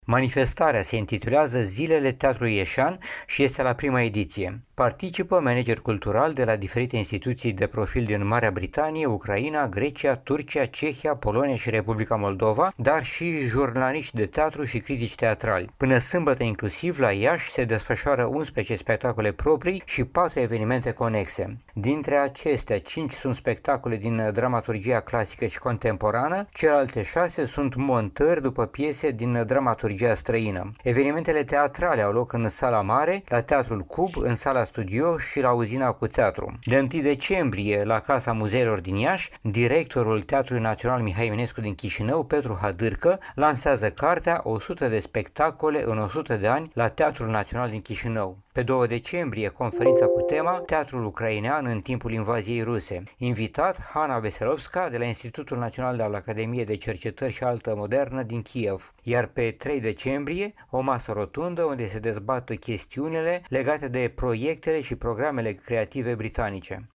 Manifestarea se intitulează Zilele Teatrului Ieșan și este la prima ediție. Participă manageri culturali de la diferite instituții de profil din Marea Britanie, Ucraina, Grecia, Turcia, Cehia, Polonia și Republica Moldova, dar și jurnaliști de teatru și critici teatrali. Până sâmbătă inclusiv, la Iași se desfășoară 11 spectacole proprii și 4 evenimente conexe. Dintre acestea, 5 sunt spectacole din dramaturgia clasică și contemporană, celelalte 6 sunt montări după piese din dramaturgia străină. Evenimentele teatrale au loc în Sala Mare, la Teatrul Cub, în Sala Studio și la Uzina cu Teatru. De 1 decembrie, la Casa Muzeilor din Iași, directorul Teatrului Național Mihai Eminescu din Chișinău, Petru Hadârcă, lansează cartea 100 de spectacole în 100 de ani la Teatrul Național din Chișinău. Pe 2 decembrie, conferința cu tema Teatrul ucrainean în timpul invaziei ruse. Invitat, Hanna Veselovska de la Institutul Național al Academiei de Cercetări și Artă Modernă din Kiev. Iar pe 3 decembrie, o masă rotundă unde se dezbat chestiunile legate de proiectele și programele creative britanice.